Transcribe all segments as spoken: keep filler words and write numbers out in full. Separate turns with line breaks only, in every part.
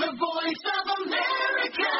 The Voice of America.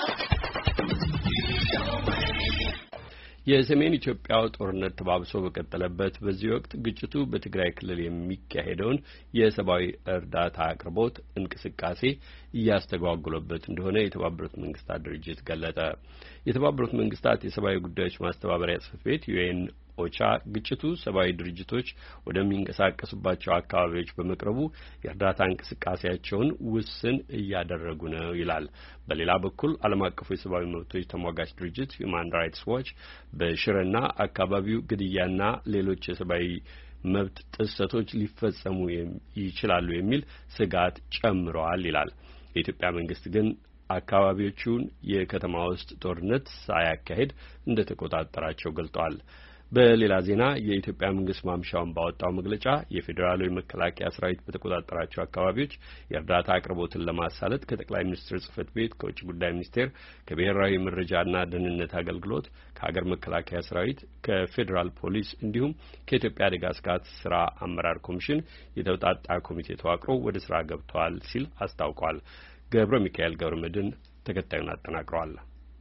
የሰሜን ኢትዮጵያው ጦርነት ተባብሶ በቀጠለበት በዚህ ወቅት ግጭቱ በትግራይ ክልል የሚካሄደውን የሰብአዊ እርዳታ አቅርቦት እንቅስቃሴ እያስተጓጎለበት እንደሆነ የተባበሩት መንግስታት ድርጅት ገለጸ። የተባበሩት መንግስታት የሰብአዊ ጉዳዮች ማስተባበሪያ ጽሕፈት ቤት ዩኤን ኦቻ ግጭቱ ሰብአዊ ድርጅቶች ወደሚንቀሳቀሱባቸው አካባቢዎች በመቅረቡ የእርዳታ እንቅስቃሴያቸውን ውስን እያደረጉ ነው ይላል። በሌላ በኩል ዓለም አቀፉ የሰብአዊ መብቶች ተሟጋች ድርጅት ሁማን ራይትስ ዋች በሽረና አካባቢው ግድያና ሌሎች የሰብአዊ መብት ጥሰቶች ሊፈጸሙ ይችላሉ የሚል ስጋት ጨምረዋል ይላል። የኢትዮጵያ መንግስት ግን አካባቢዎቹን የከተማ ውስጥ ጦርነት ሳያካሂድ እንደተቆጣጠራቸው ገልጧል። በሌላ ዜና የኢትዮጵያ መንግስት ማምሻውን ባወጣው መግለጫ የፌዴራሉ የመከላከያ ሰራዊት በተቆጣጠራቸው አካባቢዎች የእርዳታ አቅርቦትን ለማሳለጥ ከጠቅላይ ሚኒስትር ጽሕፈት ቤት፣ ከውጭ ጉዳይ ሚኒስቴር፣ ከብሔራዊ መረጃና ደህንነት አገልግሎት፣ ከሀገር መከላከያ ሰራዊት፣ ከፌዴራል ፖሊስ እንዲሁም ከኢትዮጵያ አደጋ ስጋት ስራ አመራር ኮሚሽን የተውጣጣ ኮሚቴ ተዋቅሮ ወደ ስራ ገብቷል ሲል አስታውቋል። ገብረ ሚካኤል ገብረ መድን ተከታዩን አጠናቅሯል።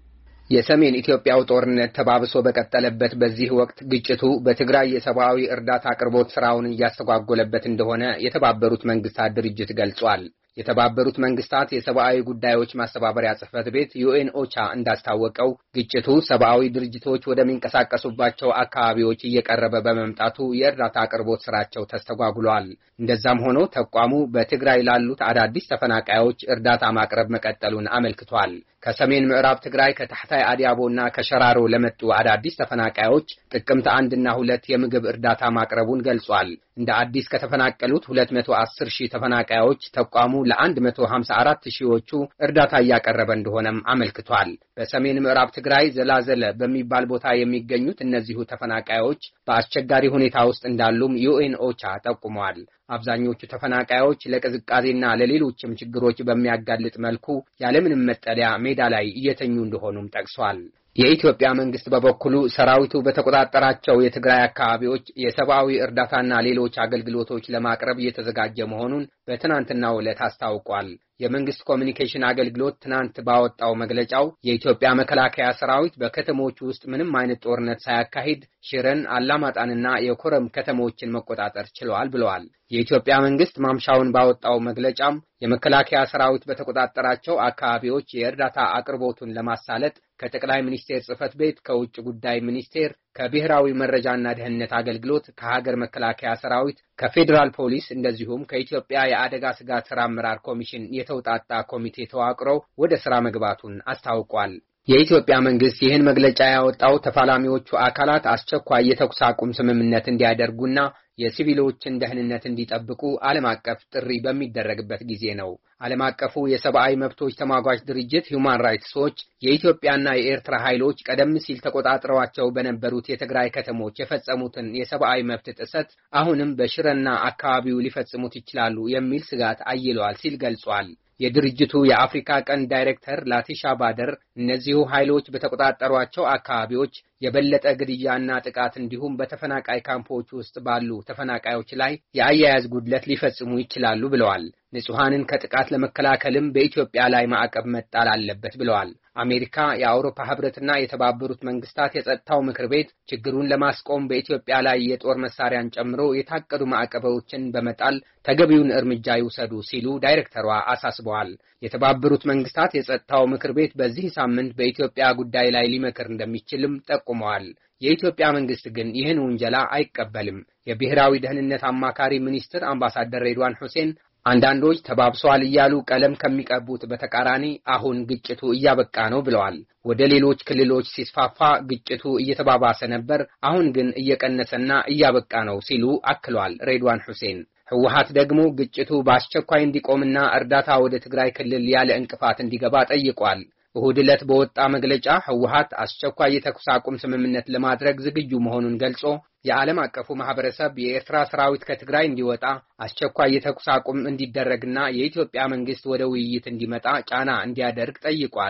የሰሜን ኢትዮጵያው ጦርነት ተባብሶ በቀጠለበት በዚህ ወቅት ግጭቱ በትግራይ የሰብአዊ እርዳታ አቅርቦት ስራውን እያስተጓጎለበት እንደሆነ የተባበሩት መንግስታት ድርጅት ገልጿል። የተባበሩት መንግስታት የሰብአዊ ጉዳዮች ማስተባበሪያ ጽሕፈት ቤት ዩኤን ኦቻ እንዳስታወቀው ግጭቱ ሰብአዊ ድርጅቶች ወደሚንቀሳቀሱባቸው አካባቢዎች እየቀረበ በመምጣቱ የእርዳታ አቅርቦት ስራቸው ተስተጓጉሏል። እንደዛም ሆኖ ተቋሙ በትግራይ ላሉት አዳዲስ ተፈናቃዮች እርዳታ ማቅረብ መቀጠሉን አመልክቷል። ከሰሜን ምዕራብ ትግራይ ከታህታይ አዲያቦና ከሸራሮ ለመጡ አዳዲስ ተፈናቃዮች ጥቅምት አንድ እና ሁለት የምግብ እርዳታ ማቅረቡን ገልጿል። እንደ አዲስ ከተፈናቀሉት ሁለት መቶ አስር ሺህ ተፈናቃዮች ተቋሙ ለአንድ መቶ ሀምሳ አራት ሺዎቹ እርዳታ እያቀረበ እንደሆነም አመልክቷል። በሰሜን ምዕራብ ትግራይ ዘላዘለ በሚባል ቦታ የሚገኙት እነዚሁ ተፈናቃዮች በአስቸጋሪ ሁኔታ ውስጥ እንዳሉም ዩኤን ኦቻ ጠቁሟል። አብዛኞቹ ተፈናቃዮች ለቅዝቃዜና ለሌሎችም ችግሮች በሚያጋልጥ መልኩ ያለምንም መጠለያ ሜዳ ላይ እየተኙ እንደሆኑም ጠቅሷል። የኢትዮጵያ መንግስት በበኩሉ ሰራዊቱ በተቆጣጠራቸው የትግራይ አካባቢዎች የሰብአዊ እርዳታና ሌሎች አገልግሎቶች ለማቅረብ እየተዘጋጀ መሆኑን በትናንትናው ዕለት አስታውቋል። የመንግስት ኮሚኒኬሽን አገልግሎት ትናንት ባወጣው መግለጫው የኢትዮጵያ መከላከያ ሰራዊት በከተሞች ውስጥ ምንም አይነት ጦርነት ሳያካሂድ ሽረን፣ አላማጣንና የኮረም ከተሞችን መቆጣጠር ችሏል ብለዋል። የኢትዮጵያ መንግስት ማምሻውን ባወጣው መግለጫም የመከላከያ ሰራዊት በተቆጣጠራቸው አካባቢዎች የእርዳታ አቅርቦቱን ለማሳለጥ ከጠቅላይ ሚኒስቴር ጽሕፈት ቤት፣ ከውጭ ጉዳይ ሚኒስቴር፣ ከብሔራዊ መረጃና ደህንነት አገልግሎት፣ ከሀገር መከላከያ ሰራዊት፣ ከፌዴራል ፖሊስ እንደዚሁም ከኢትዮጵያ የአደጋ ስጋት ስራ አመራር ኮሚሽን የተውጣጣ ኮሚቴ ተዋቅሮ ወደ ስራ መግባቱን አስታውቋል። የኢትዮጵያ መንግስት ይህን መግለጫ ያወጣው ተፋላሚዎቹ አካላት አስቸኳይ የተኩስ አቁም ስምምነት እንዲያደርጉና የሲቪሎችን ደህንነት እንዲጠብቁ ዓለም አቀፍ ጥሪ በሚደረግበት ጊዜ ነው። ዓለም አቀፉ የሰብአዊ መብቶች ተሟጋች ድርጅት ሁማን ራይትስ ዎች የኢትዮጵያና የኤርትራ ኃይሎች ቀደም ሲል ተቆጣጥረዋቸው በነበሩት የትግራይ ከተሞች የፈጸሙትን የሰብአዊ መብት ጥሰት አሁንም በሽረና አካባቢው ሊፈጽሙት ይችላሉ የሚል ስጋት አይሏል ሲል ገልጿል። የድርጅቱ የአፍሪካ ቀንድ ዳይሬክተር ላቲሻ ባደር እነዚሁ ኃይሎች በተቆጣጠሯቸው አካባቢዎች የበለጠ ግድያና ጥቃት እንዲሁም በተፈናቃይ ካምፖች ውስጥ ባሉ ተፈናቃዮች ላይ የአያያዝ ጉድለት ሊፈጽሙ ይችላሉ ብለዋል። ንጹሃንን ከጥቃት ለመከላከልም በኢትዮጵያ ላይ ማዕቀብ መጣል አለበት ብለዋል። አሜሪካ፣ የአውሮፓ ህብረትና የተባበሩት መንግስታት የጸጥታው ምክር ቤት ችግሩን ለማስቆም በኢትዮጵያ ላይ የጦር መሳሪያን ጨምሮ የታቀዱ ማዕቀቦችን በመጣል ተገቢውን እርምጃ ይውሰዱ ሲሉ ዳይሬክተሯ አሳስበዋል። የተባበሩት መንግስታት የጸጥታው ምክር ቤት በዚህ ሳምንት በኢትዮጵያ ጉዳይ ላይ ሊመክር እንደሚችልም ጠቁመዋል። የኢትዮጵያ መንግስት ግን ይህን ውንጀላ አይቀበልም። የብሔራዊ ደህንነት አማካሪ ሚኒስትር አምባሳደር ሬድዋን ሁሴን አንዳንዶች ተባብሰዋል እያሉ ቀለም ከሚቀቡት በተቃራኒ አሁን ግጭቱ እያበቃ ነው ብለዋል። ወደ ሌሎች ክልሎች ሲስፋፋ ግጭቱ እየተባባሰ ነበር፣ አሁን ግን እየቀነሰና እያበቃ ነው ሲሉ አክሏል ሬድዋን ሁሴን። ህወሓት ደግሞ ግጭቱ በአስቸኳይ እንዲቆምና እርዳታ ወደ ትግራይ ክልል ያለ እንቅፋት እንዲገባ ጠይቋል። እሁድ ዕለት በወጣ መግለጫ ህወሓት አስቸኳይ የተኩስ አቁም ስምምነት ለማድረግ ዝግጁ መሆኑን ገልጾ የዓለም አቀፉ ማህበረሰብ የኤርትራ ሰራዊት ከትግራይ እንዲወጣ አስቸኳይ የተኩስ አቁም እንዲደረግና የኢትዮጵያ መንግስት ወደ ውይይት እንዲመጣ ጫና እንዲያደርግ ጠይቋል።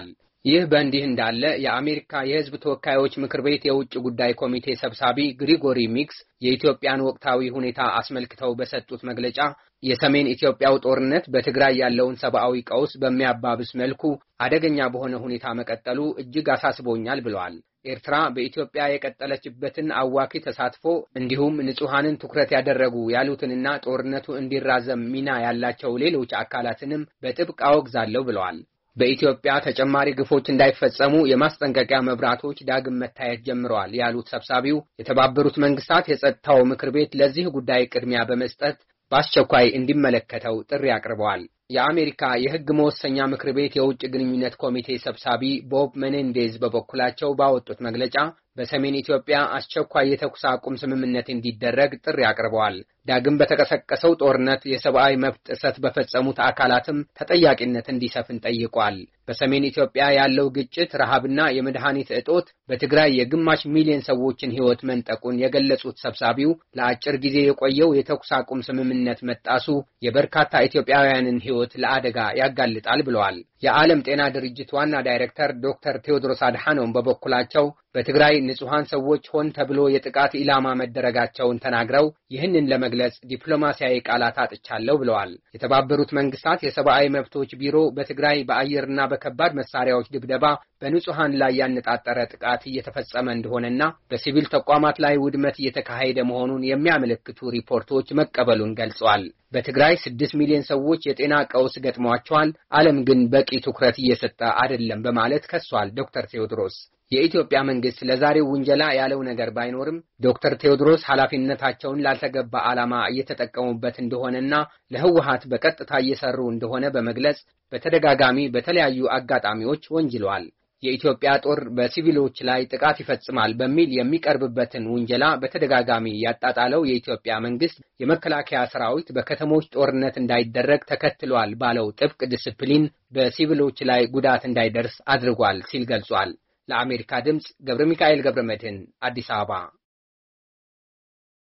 ይህ በእንዲህ እንዳለ የአሜሪካ የሕዝብ ተወካዮች ምክር ቤት የውጭ ጉዳይ ኮሚቴ ሰብሳቢ ግሪጎሪ ሚክስ የኢትዮጵያን ወቅታዊ ሁኔታ አስመልክተው በሰጡት መግለጫ የሰሜን ኢትዮጵያው ጦርነት በትግራይ ያለውን ሰብአዊ ቀውስ በሚያባብስ መልኩ አደገኛ በሆነ ሁኔታ መቀጠሉ እጅግ አሳስቦኛል ብለዋል። ኤርትራ በኢትዮጵያ የቀጠለችበትን አዋኪ ተሳትፎ እንዲሁም ንጹሃንን ትኩረት ያደረጉ ያሉትንና ጦርነቱ እንዲራዘም ሚና ያላቸው ሌሎች አካላትንም በጥብቅ አወግዛለሁ ብለዋል። በኢትዮጵያ ተጨማሪ ግፎች እንዳይፈጸሙ የማስጠንቀቂያ መብራቶች ዳግም መታየት ጀምረዋል ያሉት ሰብሳቢው የተባበሩት መንግስታት የጸጥታው ምክር ቤት ለዚህ ጉዳይ ቅድሚያ በመስጠት በአስቸኳይ እንዲመለከተው ጥሪ አቅርበዋል። የአሜሪካ የሕግ መወሰኛ ምክር ቤት የውጭ ግንኙነት ኮሚቴ ሰብሳቢ ቦብ ሜኔንዴዝ በበኩላቸው ባወጡት መግለጫ በሰሜን ኢትዮጵያ አስቸኳይ የተኩስ አቁም ስምምነት እንዲደረግ ጥሪ አቅርበዋል። ዳግም በተቀሰቀሰው ጦርነት የሰብአዊ መብት ጥሰት በፈጸሙት አካላትም ተጠያቂነት እንዲሰፍን ጠይቋል። በሰሜን ኢትዮጵያ ያለው ግጭት፣ ረሃብና የመድኃኒት እጦት በትግራይ የግማሽ ሚሊዮን ሰዎችን ሕይወት መንጠቁን የገለጹት ሰብሳቢው ለአጭር ጊዜ የቆየው የተኩስ አቁም ስምምነት መጣሱ የበርካታ ኢትዮጵያውያንን ሕይወት ለአደጋ ያጋልጣል ብለዋል። የዓለም ጤና ድርጅት ዋና ዳይሬክተር ዶክተር ቴዎድሮስ አድሓኖም በበኩላቸው በትግራይ ንጹሃን ሰዎች ሆን ተብሎ የጥቃት ኢላማ መደረጋቸውን ተናግረው ይህንን ለመግለጽ ዲፕሎማሲያዊ ቃላት አጥቻለሁ ብለዋል። የተባበሩት መንግስታት የሰብአዊ መብቶች ቢሮ በትግራይ በአየርና በከባድ መሳሪያዎች ድብደባ በንጹሃን ላይ ያነጣጠረ ጥቃት እየተፈጸመ እንደሆነና በሲቪል ተቋማት ላይ ውድመት እየተካሄደ መሆኑን የሚያመለክቱ ሪፖርቶች መቀበሉን ገልጸዋል። በትግራይ ስድስት ሚሊዮን ሰዎች የጤና ቀውስ ገጥሟቸዋል፣ ዓለም ግን በቂ ትኩረት እየሰጠ አይደለም በማለት ከሷል ዶክተር ቴዎድሮስ። የኢትዮጵያ መንግስት ለዛሬው ውንጀላ ያለው ነገር ባይኖርም ዶክተር ቴዎድሮስ ኃላፊነታቸውን ላልተገባ ዓላማ እየተጠቀሙበት እንደሆነና ለህወሓት በቀጥታ እየሰሩ እንደሆነ በመግለጽ በተደጋጋሚ በተለያዩ አጋጣሚዎች ወንጅለዋል። የኢትዮጵያ ጦር በሲቪሎች ላይ ጥቃት ይፈጽማል በሚል የሚቀርብበትን ውንጀላ በተደጋጋሚ ያጣጣለው የኢትዮጵያ መንግስት የመከላከያ ሰራዊት በከተሞች ጦርነት እንዳይደረግ ተከትሏል ባለው ጥብቅ ዲሲፕሊን በሲቪሎች ላይ ጉዳት እንዳይደርስ አድርጓል ሲል ገልጿል። ለአሜሪካ ድምጽ ገብረ ሚካኤል ገብረ መድህን አዲስ አበባ